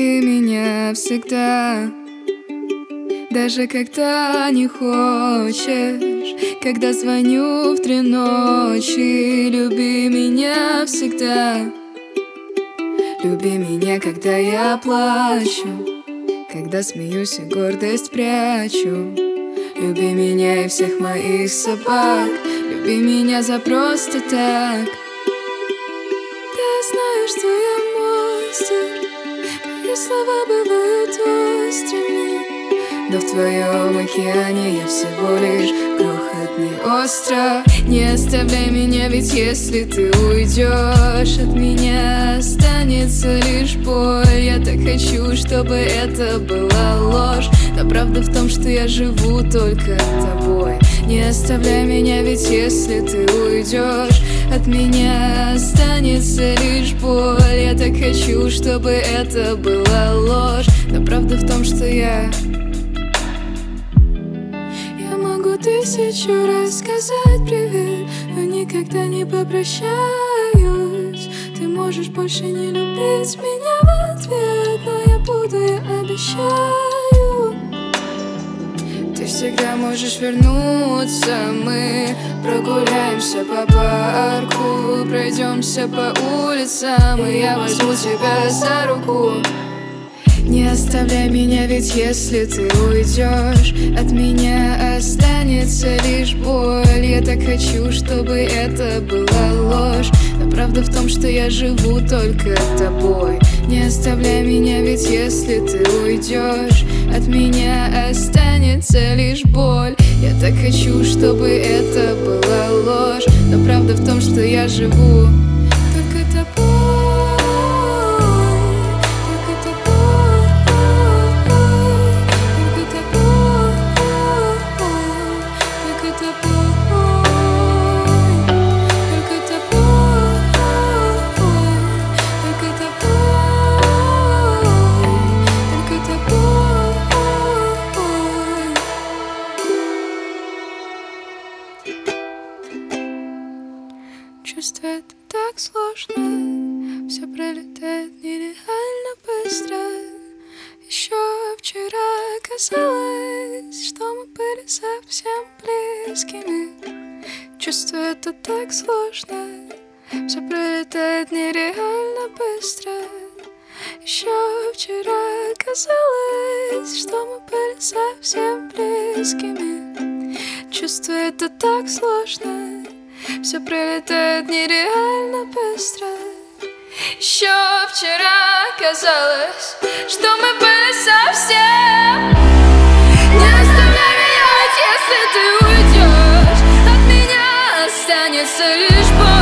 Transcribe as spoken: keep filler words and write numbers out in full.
Люби меня всегда, даже когда не хочешь, когда звоню в три ночи. Люби меня всегда. Люби меня, когда я плачу, когда смеюсь и гордость прячу. Люби меня и всех моих собак. Люби меня за просто так. Да, знаю, что я монстр, мои слова бывают острыми, но в твоем океане я всего лишь крохотный остров. Не оставляй меня, ведь если ты уйдешь от меня, останется лишь боль. Я так хочу, чтобы это была ложь, но правда в том, что я живу только тобой. Не оставляй меня, ведь если ты уйдешь от меня, останется лишь боль. Я так хочу, чтобы это была ложь, но правда в том, что я Я могу тысячу раз сказать привет, но никогда не попрощаюсь. Ты можешь больше не любить меня в ответ, но я буду, я обещаю. Ты всегда можешь вернуться, мы прогуляемся по парку, пройдемся по улицам, и я возьму тебя за руку. Не оставляй меня, ведь если ты уйдешь от меня, останется лишь боль. Я так хочу, чтобы это была ложь, но правда в том, что я живу только тобой. Не оставляй меня, ведь если ты уйдешь от меня, останется лишь боль. Я так хочу, чтобы это была ложь, но правда в том, что я живу только тобой. Чувство это так сложно, все пролетает нереально быстро. Еще вчера казалось, что мы были совсем близкими. Чувство это так сложно, все пролетает нереально быстро. Еще вчера казалось, что мы были совсем близкими. Чувство это так сложно, все пролетает нереально быстро. Еще вчера казалось, что мы были совсем. Не оставляй меня, ведь если ты уйдешь от меня, останется лишь боль.